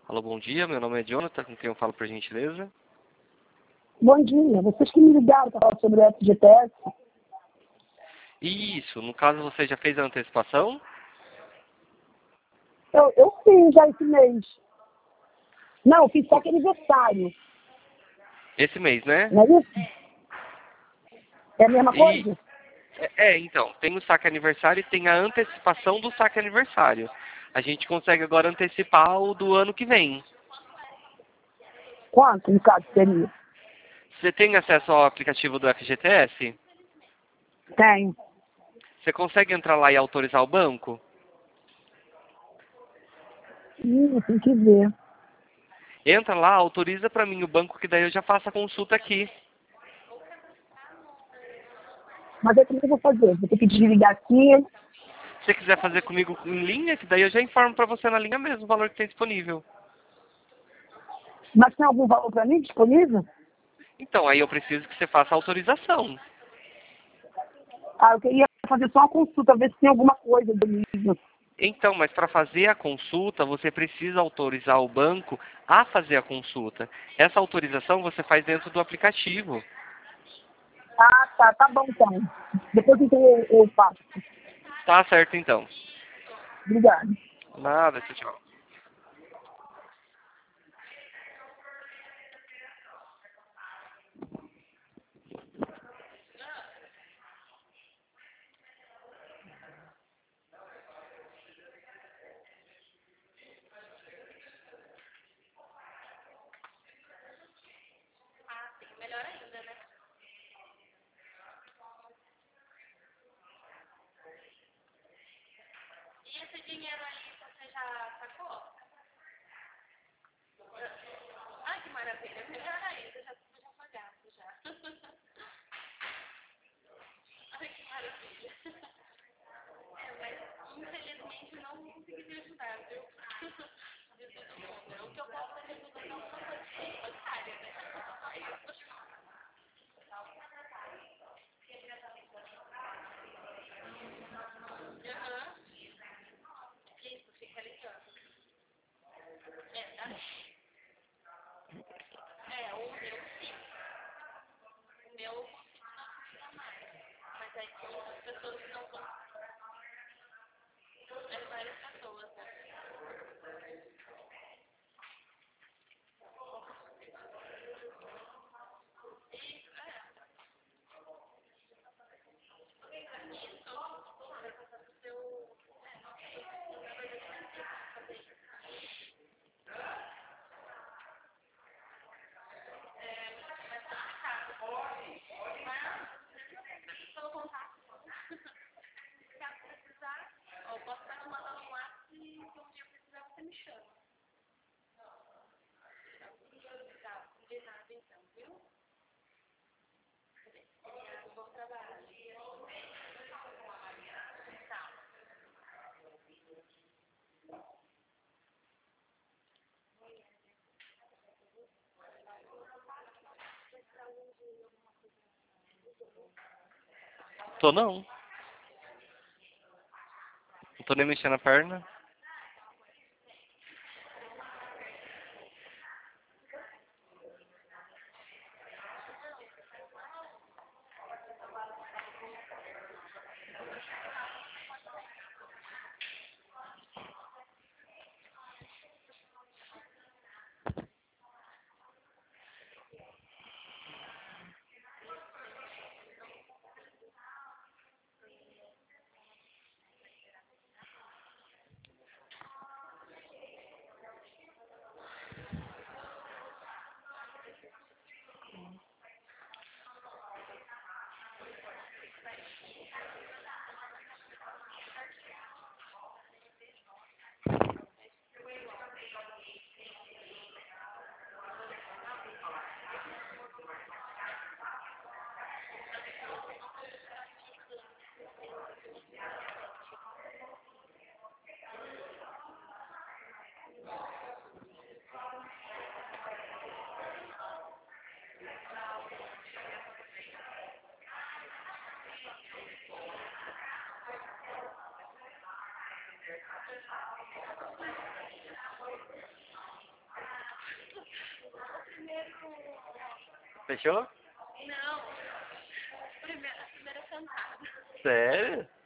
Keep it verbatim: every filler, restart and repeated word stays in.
Alô, bom dia. Meu nome é Jonathan, com quem eu falo, por gentileza? Bom dia. Vocês que me ligaram para falar sobre o F G T S? Isso. No caso, você já fez a antecipação? Eu, eu fiz já esse mês. Não, eu fiz só que aniversário. Esse mês, né? Não é isso? É a mesma E, coisa? é, é, então, tem o saque aniversário e tem a antecipação do saque aniversário. A gente consegue agora antecipar o do ano que vem. Quanto, no caso, seria? Você tem acesso ao aplicativo do F G T S? Tenho. Você consegue entrar lá e autorizar o banco? Ih, tem que ver. Entra lá, autoriza para mim o banco, que daí eu já faço a consulta aqui. Mas aí como que eu vou fazer? Vou ter que desligar aqui. Se você quiser fazer comigo em linha, que daí eu já informo para você na linha mesmo o valor que tem disponível. Mas tem algum valor para mim disponível? Então, aí eu preciso que você faça a autorização. Ah, eu queria fazer só uma consulta, ver se tem alguma coisa do livro. Então, mas para fazer a consulta, você precisa autorizar o banco a fazer a consulta. Essa autorização você faz dentro do aplicativo. Ah, tá. Tá bom, então. Depois então eu, eu faço. Tá certo, então. Obrigado. Nada, tchau, tchau. Tô não. Não tô nem mexendo a perna. Fechou? Não. Primeira, primeira cantada. Sério?